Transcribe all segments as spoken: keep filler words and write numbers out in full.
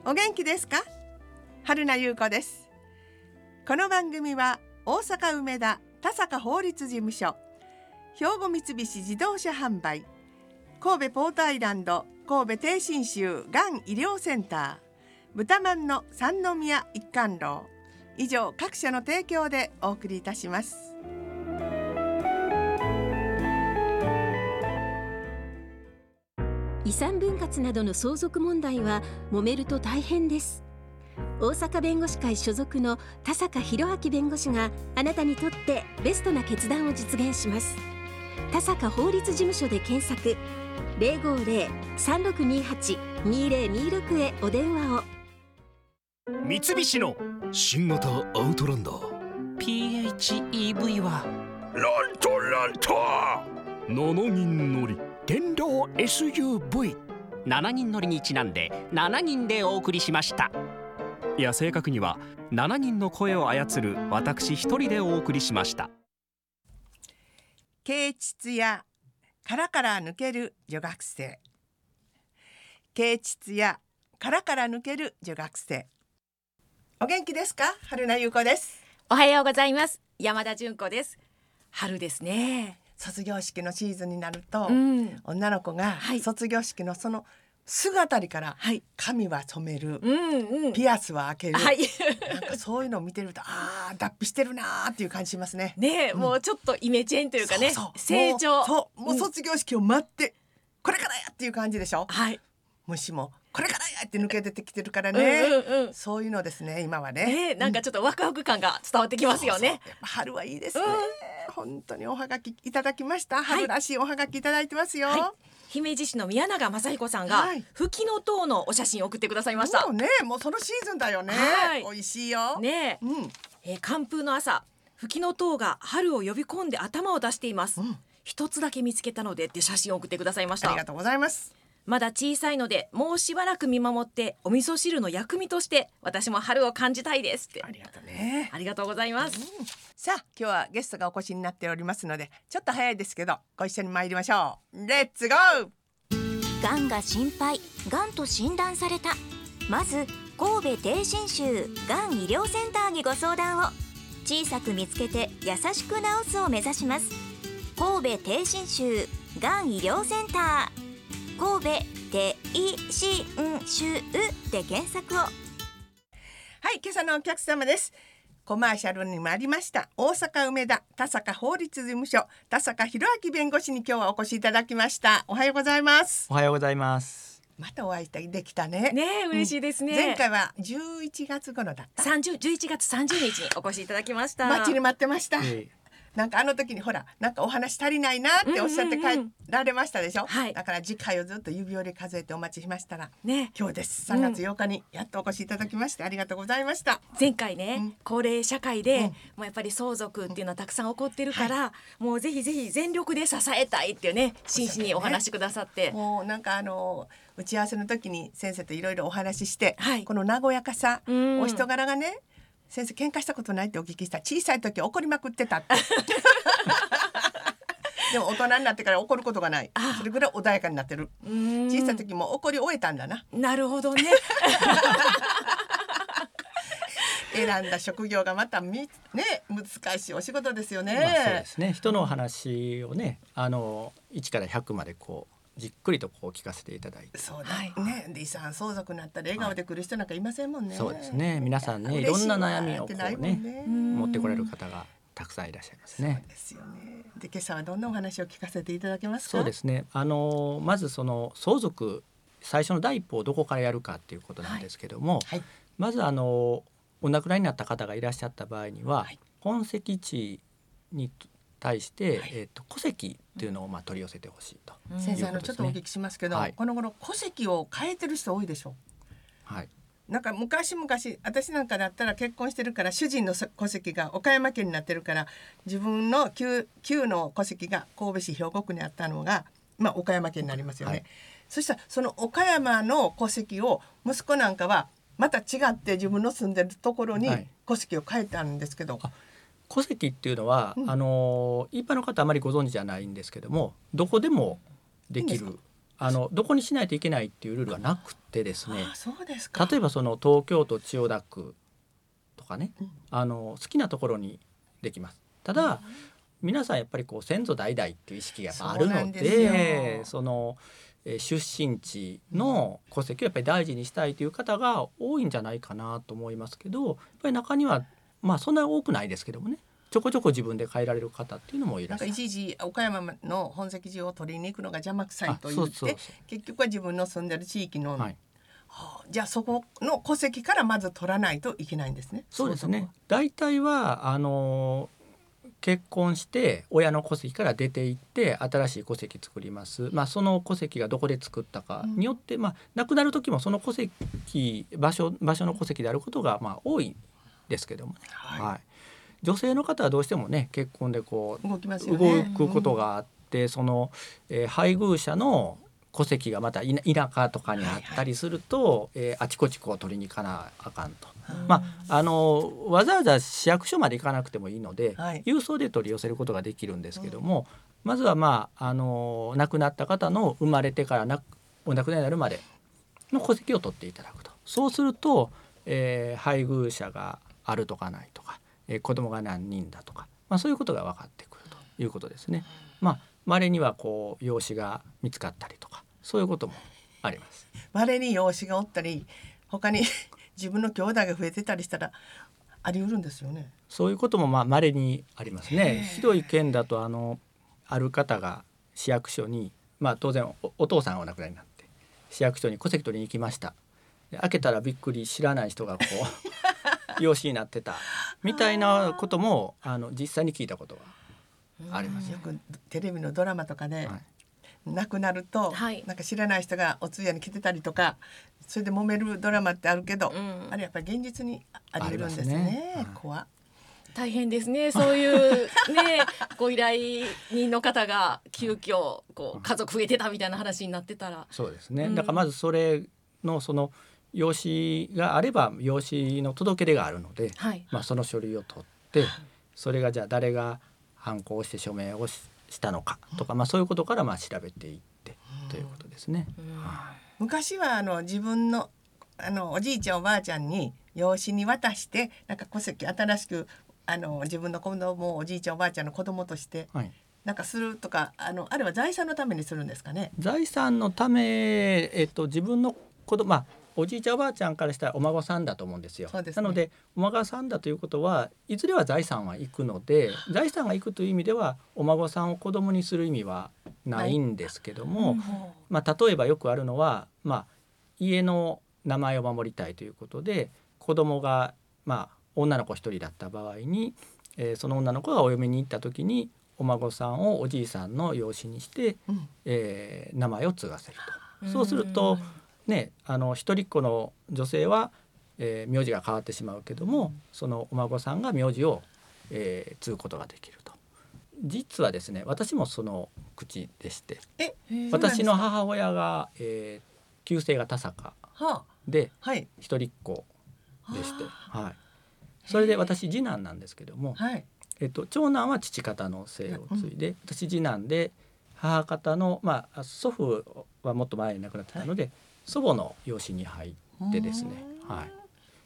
お元気ですか？春名優子です。この番組は大阪梅田田坂法律事務所、兵庫三菱自動車販売、神戸ポートアイランド神戸低信州がん医療センター、豚まんの三宮一貫楼、以上各社の提供でお送りいたします。 遺産分割などの相続問題は揉めると大変です。大阪弁護士会所属の田坂弘明弁護士があなたにとってベストな決断を実現します。田坂法律事務所で検索、 ゼロごゼロ さんろくにはち にゼロにろく へお電話を。 三菱の新型アウトランダーピーエイチイーブイ はラントラントななにん乗り電動 エスユーブイ。 しちにん乗りにちなんでしちにんでお送りしました。いや、正確にはしちにんの声を操る私一人でお送りしました。 啓蟄や殻から抜ける女学生、啓蟄や殻から抜ける女学生、お元気ですか？春名優子です。 おはようございます。山田純子です。春ですね。 卒業式のシーズンになると、 うん、 女の子が卒業式のそのすぐあたりから髪は染める、 うんうん、 ピアスは開ける、 はい、 なんかそういうのを見てると、ああ脱皮してるなーっていう感じしますね。 ねえ、うん、もうちょっとイメチェンというかね、 そうそう成長、 もう、そうもう卒業式を待って、うん、これからやっていう感じでしょ。 はい、 虫もこれからやって抜け出てきてるからね、うんうんうん、そういうのですね今はね、 ね、なんかちょっとワクワク感が伝わってきますよね。 そうそう、やっぱ春はいいですね、うん、本当におはがきいただきました。春らしいおはがきいただいてますよ、はい、 姫路市の宮永正彦さんが、はい、ふきのとうのお写真を送ってくださいました。 もうね、もうそのシーズンだよね、はい、美味しいよね、うん、えー、寒風の朝、ふきのとうが春を呼び込んで頭を出しています、うん、一つだけ見つけたのでって写真を送ってくださいました。 ありがとうございます。 まだ小さいのでもうしばらく見守って、お味噌汁の薬味として私も春を感じたいですって。 ありがとうね。 ありがとうございます、うん、 さあ今日はゲストがお越しになっておりますので、ちょっと早いですけどご一緒に参りましょう。レッツゴー。 がんが心配、がんと診断された。まず神戸低信州がん医療センターにご相談を。小さく見つけて優しく治すを目指します。神戸低信州がん医療センター、神戸低信州で検索を。はい、 今朝のお客様です。コマーシャルにもありました大阪梅田田坂法律事務所田坂弘明弁護士に今日はお越しいただきました。おはようございます。 おはようございます。 またお会いできたね。 ねえ、嬉しいですね、 うん、前回はじゅういちがつ頃だった。 さんじゅう、じゅういちがつさんじゅうにちにお越しいただきました。 待ちに待ってました、えーなんかあの時にほらなんかお話足りないなっておっしゃって帰られましたでしょ、うんうんうん、だから次回をずっと指折り数えてお待ちしましたら、ね、今日ですさんがつようかにやっとお越しいただきまして、うん、ありがとうございました。 前回ね、うん、高齢社会で、うん、もうやっぱり相続っていうのはたくさん起こってるから、はい、もうぜひぜひ全力で支えたいっていうね真摯にお話しくださって、ね、 もうなんかあの打ち合わせの時に先生といろいろお話しして、はい、この和やかさ、うん、お人柄がね、先生喧嘩したことないってお聞きした。小さい時怒りまくってたってでも大人になってから怒ることがない。それぐらい穏やかになってる。小さい時も怒り終えたんだな。 なるほどね選んだ職業がまたみ、ね、難しいお仕事ですよね、 まあ、そうですね。人のお話をね、あのいちからひゃくまでこうじっくりとこう聞かせていただいて、 そうだ、はいね、遺産相続になったら笑顔で来る人なんかいませんもんね、 はい、そうですね。皆さんね、いろんな悩みをこうね、持ってこられる方がたくさんいらっしゃいますね。 そうですよね。で今朝はどんなお話を聞かせていただけますか？ そうですね、あのまずその相続最初の第一歩をどこからやるかっていうことなんですけども、はいはい、まずあのお亡くなりになった方がいらっしゃった場合には、はい、本籍地に対して、はい、えー、と戸籍っていうのをまあ取り寄せてほしいということですね。 先生、あのちょっとお聞きしますけど、はい、この頃戸籍を変えてる人多いでしょ。 はい、 なんか昔々私なんかだったら結婚してるから主人の戸籍が岡山県になってるから自分の 旧, 旧の戸籍が神戸市兵庫区にあったのが、まあ、岡山県になりますよね、はい、そしたらその岡山の戸籍を息子なんかはまた違って自分の住んでるところに戸籍を変えたんですけど、 はい、戸籍っていうのは、うん、あの一般の方あまりご存知じゃないんですけども、どこでもできるあのどこにしないといけないっていうルールはなくてですね、 あ、そうですか。 例えばその東京都千代田区とかね、うん、あの好きなところにできます。ただ、うん、皆さんやっぱりこう先祖代々っていう意識があるの で, でその、えー、出身地の戸籍をやっぱり大事にしたいという方が多いんじゃないかなと思いますけど、やっぱり中にはまあそんな多くないですけどもね、ちょこちょこ自分で変えられる方っていうのもいらっしゃる。 なんか一時岡山の本籍地を取りに行くのが邪魔くさいと言って、そうそうそう、結局は自分の住んでる地域の、はい、はあ、じゃあそこの戸籍からまず取らないといけないんですね。 そうですね。大体はあの結婚して親の戸籍から出ていって新しい戸籍作ります。まあ、その戸籍がどこで作ったかによって、うん、まあ、亡くなる時もその戸籍場所場所の戸籍であることがまあ多いですけどもね、はいはい、女性の方はどうしてもね結婚でこう動きますよね、 動くことがあって、うん、その、えー、配偶者の戸籍がまた田舎とかにあったりすると、はいはい、えー、あちこちこう取りに行かなあかんと、うん、まあ、あのわざわざ市役所まで行かなくてもいいので、はい、郵送で取り寄せることができるんですけども、うん、まずは、まあ、あの亡くなった方の生まれてからなお亡くなりになるまでの戸籍を取っていただくと。そうすると、えー、配偶者があるとかないとか、えー、子供が何人だとか、まあ、そういうことが分かってくるということですね。まあ、稀にはこう養子が見つかったりとか、そういうこともあります。 稀に養子がおったり、他に自分の兄弟が増えてたりしたらあり得るんですよね。 そういうこともまあ稀にありますね。ひどい件だと、あのある方が市役所に、まあ、当然 お, お父さんがお亡くなりになって市役所に戸籍取りに行きました。で開けたらびっくり、知らない人がこう養子になってたみたいなこともあの実際に聞いたことがあります。 よくテレビのドラマとかで、はい、亡くなると、はい、なんか知らない人がお通夜に来てたりとか、それで揉めるドラマってあるけど、うん、あれやっぱり現実にあり得るんですね。ね、怖大変ですね。そういうねご依頼人の方が急遽こう家族増えてたみたいな話になってたら、 そうですね、うん、だからまずそれのその養子があれば養子の届け出があるので、はい、まあ、その書類を取って、それがじゃあ誰が犯行して署名をししたのかとか、まあ、そういうことからまあ調べていってということですね。 はい、昔はあの自分のあのおじいちゃんおばあちゃんに養子に渡して、なんか戸籍新しくあの自分の子供をおじいちゃんおばあちゃんの子供として、はい、なんかするとか、あのあれは財産のためにするんですかね。 財産のため、えっと、自分の子供、まあおじいちゃんおばあちゃんからしたらお孫さんだと思うんですよ。そうですね。なのでお孫さんだということはいずれは財産は行くので、財産が行くという意味ではお孫さんを子供にする意味はないんですけども、はい、まあ、例えばよくあるのは、まあ、家の名前を守りたいということで子供が、まあ、女の子一人だった場合に、えー、その女の子がお嫁に行った時にお孫さんをおじいさんの養子にして、うん、えー、名前を継がせると。そうするとね、あの一人っ子の女性は、えー、名字が変わってしまうけども、そのお孫さんが名字を、えー、継ぐことができると。実はですね、私もその口でして、え私の母親が、えー、旧姓が田坂で、はあ、一人っ子でして、はい、それで私次男なんですけども、はい、えっと、長男は父方の姓を継いで、うん、私次男で母方の、まあ、祖父はもっと前に亡くなってたので、はい、祖母の養子に入ってですね、はい、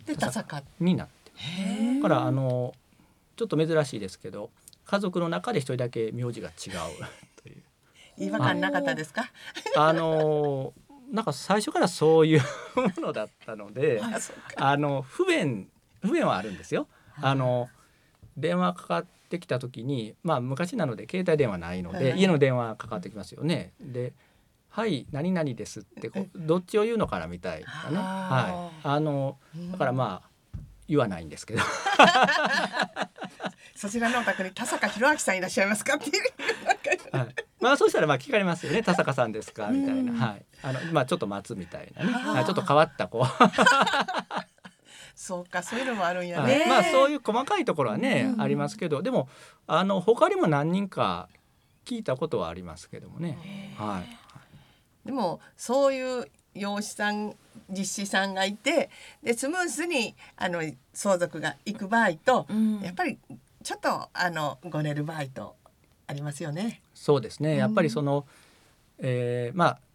で田坂になって、だからあのちょっと珍しいですけど家族の中で一人だけ名字が違うという。 違和感なかったですか？ あのなんか最初からそういうものだったので、あの不便不便はあるんですよ。あの電話かかってきた時に、まあ昔なので携帯電話ないので、はい、家の電話かかってきますよね。で、はい何々ですってこうどっちを言うのかなみたいなね。はい。あのだからまあ言わないんですけど。 そちらのお宅に田坂弘明さんいらっしゃいますかっていう。 はい、まあそうしたらまあ聞かれますよね。田坂さんですかみたいな。はい。あのまあちょっと待つみたいなね。はい、ちょっと変わったこう。 そうか、そういうのもあるんやね。 はい、まあそういう細かいところはね、ありますけど、でもあの他にも何人か聞いたことはありますけどもね。はい。 でもそういう養子さん実子さんがいて、でスムーズにあの相続がいく場合と、うん、やっぱりちょっとあのごねる場合とありますよね。 そうですね。やっぱりその、うん、えー、まあ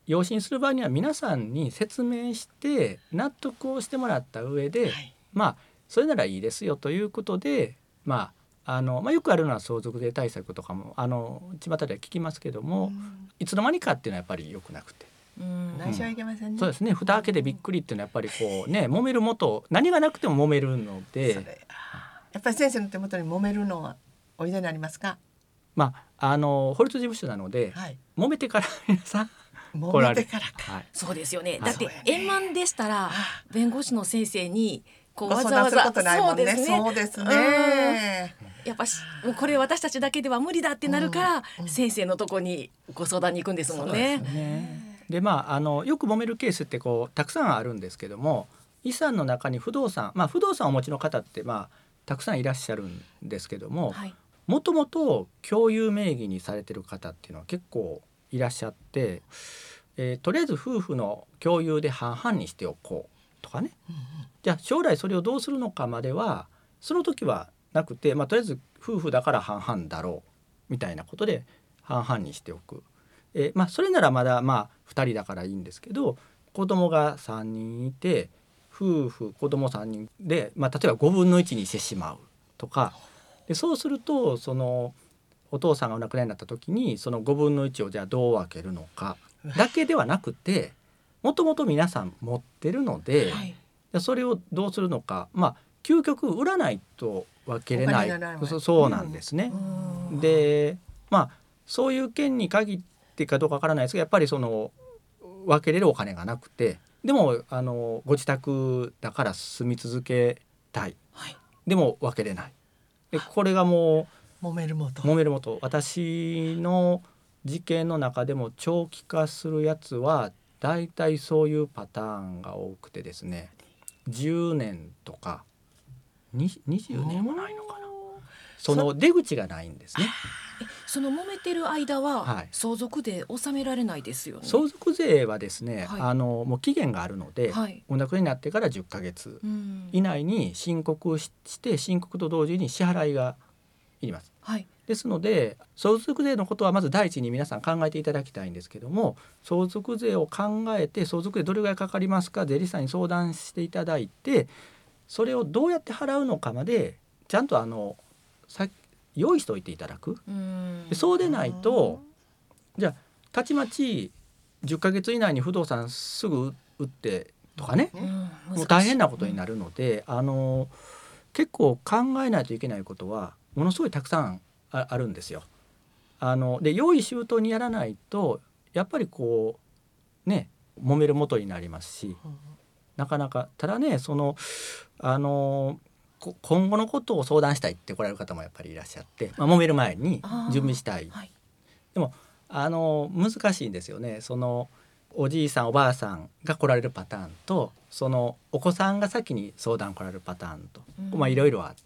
養子にする場合には皆さんに説明して納得をしてもらった上で、はい、まあそれならいいですよということで、まああのまあ、よくあるのは相続税対策とかもあの巷では聞きますけども、いつの間にかっていうのはやっぱり良くなくて、 うん内緒はいけませんね。 そうですね。蓋開けでびっくりっていうのはやっぱりこうね揉める元何がなくても揉めるので、それやっぱり先生の手元に揉めるのはおいでになりますか。 まああの法律事務所なので、はい、揉めてから皆さん揉めてからか、はい、 そうですよね。だって円満でしたら弁護士の先生にこうわざわざそうですね。そうですね。 やっぱこれ私たちだけでは無理だってなるから、うん、先生のとこにご相談に行くんですもんね。 そうですね。でまああのよく揉めるケースってこうたくさんあるんですけども、遺産の中に不動産、まあ不動産をお持ちの方ってまあたくさんいらっしゃるんですけども、もともと共有名義にされてる方っていうのは結構いらっしゃって、えー、とりあえず夫婦の共有で半々にしておこうとかね、うんうん、じゃあ将来それをどうするのかまではその時はなくて、まあ、とりあえず夫婦だから半々だろうみたいなことで半々にしておく、えーまあ、それならまだまあふたりだからいいんですけど、子供がさんにんいて夫婦子供さんにんで、まあ、例えばごぶんのいちにしてしまうとかで、そうするとそのお父さんがお亡くなりになった時にそのごぶんのいちをじゃあどう分けるのかだけではなくて、もともと皆さん持ってるので、はい、それをどうするのか、まあ究極売らないと分けれない、そ, そうなんですね。でまあそういう件に限ってかどうかわからないですけど、やっぱりその分けれるお金がなくて、でもあのご自宅だから住み続けたい、はい、でも分けれない。でこれがもう揉める元揉める元私の事件の中でも長期化するやつはだいたいそういうパターンが多くてですね、じゅうねんとかにじゅうねんもないのかな、その出口がないんですね。 その揉めてる間は相続税納められないですよね。 相続税はですね、はい、あのもう期限があるので、はい、お亡くなりになってからじゅっかげつ以内に申告して申告と同時に支払いがいります、はい、ですので相続税のことはまず第一に皆さん考えていただきたいんですけども、相続税を考えて相続税どれぐらいかかりますか税理士さんに相談していただいて、それをどうやって払うのかまでちゃんとあのさ用意しておいていただく。うんそうでないとじゃあたちまちじゅっかげつ以内に不動産すぐ売ってとかね、もう大変なことになるので、あの結構考えないといけないことはものすごいたくさん あ, あるんですよ。あので用意周到にやらないとやっぱりこうね揉める元になりますし、なかなかただねそのあの今後のことを相談したいって来られる方もやっぱりいらっしゃって、まあ、揉める前に準備したい、はい、でもあの難しいんですよね。そのおじいさんおばあさんが来られるパターンとそのお子さんが先に相談来られるパターンと、うん、まあいろいろあって、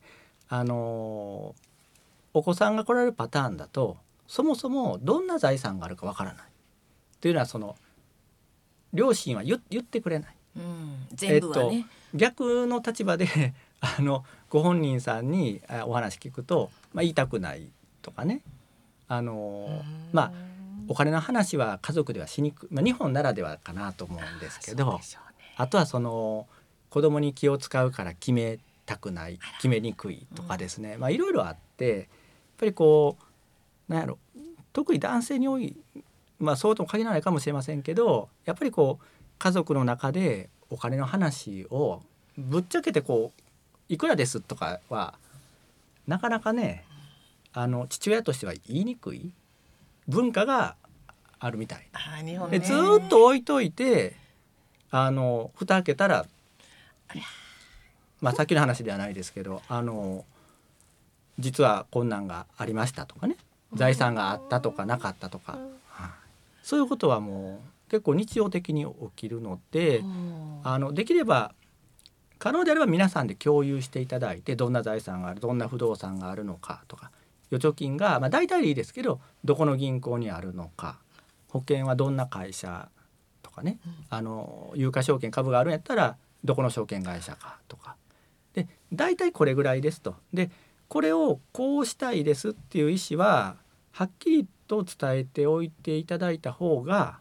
あのお子さんが来られるパターンだとそもそもどんな財産があるかわからないっていうのはその両親は 言, 言ってくれない、 うん、全部はね、えっと、 逆の立場であのご本人さんにお話聞くと、まあ、言いたくないとかね、あのまあお金の話は家族ではしにくい、まあ、日本ならではかなと思うんですけど、 あ, ね、あとはその子供に気を使うから決めたくない決めにくいとかですね、まあいろいろあって、やっぱりこうなんやろ特に男性に多い、まあそうとも限らないかもしれませんけど、やっぱりこう家族の中でお金の話をぶっちゃけてこういくらですとかはなかなかね、あの父親としては言いにくい文化があるみたい。 あ日本ね、 でずっと置いといてあの蓋開けたら、まあさっきの話ではないですけど、あの実は困難がありましたとかね、財産があったとかなかったとか、はい、そういうことはもう結構日常的に起きるので、あのできれば可能であれば皆さんで共有していただいて、どんな財産があるどんな不動産があるのかとか、預貯金が、まあ、大体でいいですけどどこの銀行にあるのか、保険はどんな会社とかね、うん、あの有価証券株があるんやったらどこの証券会社かとかで、大体これぐらいですと。でこれをこうしたいですっていう意思ははっきりと伝えておいていただいた方が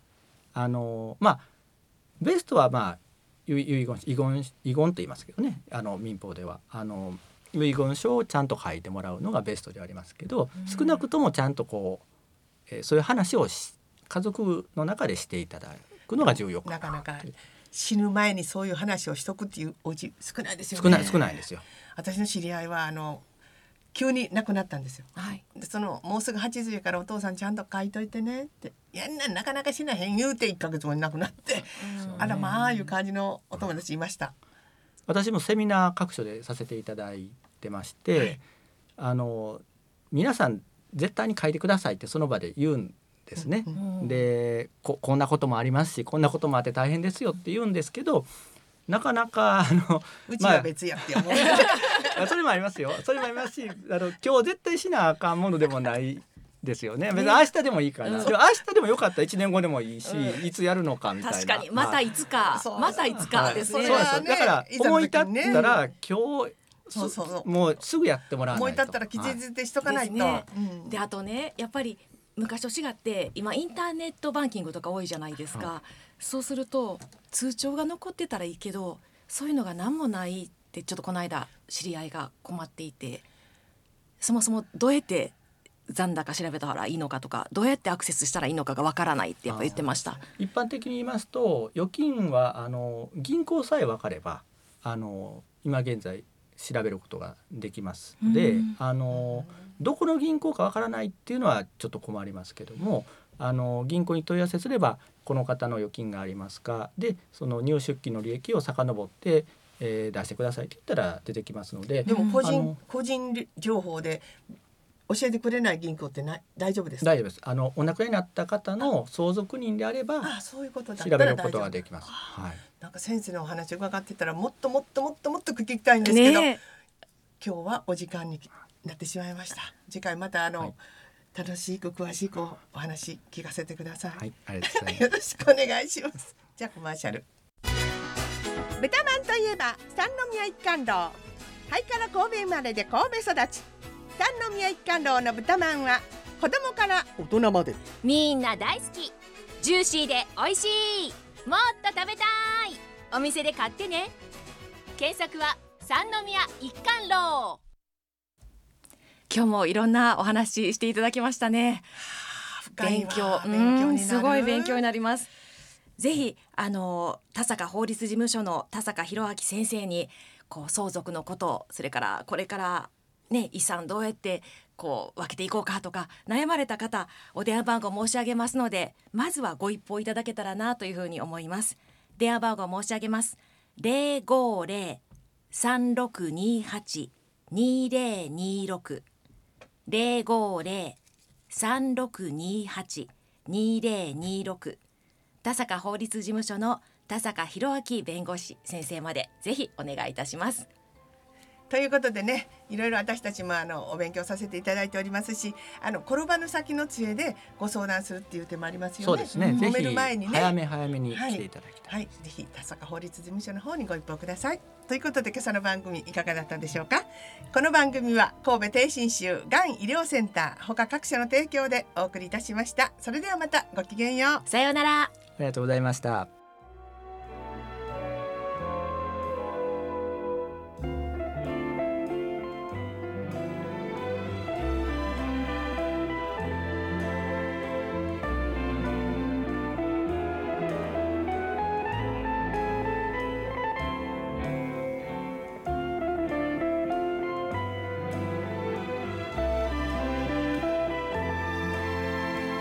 あのまあベストはまあ遺言遺言遺言と言いますけどね、あの民法ではあの遺言書をちゃんと書いてもらうのがベストではありますけど、うん、少なくともちゃんとこう、えー、そういう話を家族の中でしていただくのが重要かな。 なかなか死ぬ前にそういう話をしとくっていうおじ少ないですよね。 少ない少ないですよ。 私の知り合いはあの急に亡くなったんですよ、はい、でそのもうすぐはちじゅうやからお父さんちゃんと書いといてねって、いやななかなかしなへん言うていっかげつも亡くなって、あらまあいう感じのお友達いました。 私もセミナー各所でさせていただいてまして、はい、あの皆さん絶対に書いてくださいってその場で言うんですね、うん、で こ, こんなこともありますしこんなこともあって大変ですよって言うんですけど、なかなかあのうちは別やって思う、 まあ、それもありますよ。それもありますし、あの今日絶対しなあかんものでもないですよね。別に明日でもいいから、ね、でも明日でもよかったらいちねんごでもいいし、うん、いつやるのかみたいな。 確かにまたいつか、はい、またいつかですね。 そうです。だから思い立ったら、ね、今日そうそうそうもうすぐやってもらわないと。 思い立ったらきちんとしとかないと。はい、 で、ねうん、であとねやっぱり昔と違って今インターネットバンキングとか多いじゃないですか、はい、そうすると通帳が残ってたらいいけどそういうのが何もないってちょっとこの間知り合いが困っていて、そもそもどうやって残高調べたらいいのかとかどうやってアクセスしたらいいのかがわからないってやっぱ言ってました。 一般的に言いますと預金はあの銀行さえ分かればあの今現在調べることができますので、あのどこの銀行かわからないっていうのはちょっと困りますけども、あの銀行に問い合わせすればこの方の預金がありますかでその入出金の履歴を遡って、えー、出してくださいって言ったら出てきますので。 でも個人、個人情報で教えてくれない銀行ってない大丈夫ですか？ 大丈夫です。あのお亡くなりになった方の相続人であればあそういうことだ調べることができます。はい、 なんか先生のお話伺ってたらもっともっともっともっと聞きたいんですけど、ね、今日はお時間になってしまいました。次回またあの、はい、楽しく詳しくお話聞かせてください。 はい、ありがとうございます。 よろしくお願いします。じゃあコマーシャル。豚まんといえば三宮一貫楼。ハイカラ神戸生まれで神戸育ち。三宮一貫楼の豚まんは子供から大人までみんな大好き、ジューシーで美味しい、もっと食べたい、お店で買ってね。検索は三宮一貫楼。 今日もいろんなお話していただきましたね。勉強、勉強になる。すごい勉強になります。ぜひあの田坂法律事務所の田坂弘明先生にこう相続のこと、それからこれからね、遺産どうやってこう分けていこうかとか悩まれた方、お電話番号申し上げますので、まずはご一報いただけたらなというふうに思います。電話番号申し上げます。ゼロごゼロ さんろくにはち にゼロにろく ゼロごゼロ さんろくにはち にゼロにろく、田坂法律事務所の田坂弘明弁護士先生までぜひお願いいたします。 ということでね、いろいろ私たちもあのお勉強させていただいておりますし、あの転ばぬ先の杖でご相談するっていう手もありますよね。 そうですね。 揉める前にね、 早め早めに来ていただきたい。 はい、はい、ぜひ田坂法律事務所の方にご一報ください。ということで今朝の番組いかがだったでしょうか。この番組は神戸低信州がん医療センター他各社の提供でお送りいたしました。それではまたごきげんよう。 さようなら。 ありがとうございました。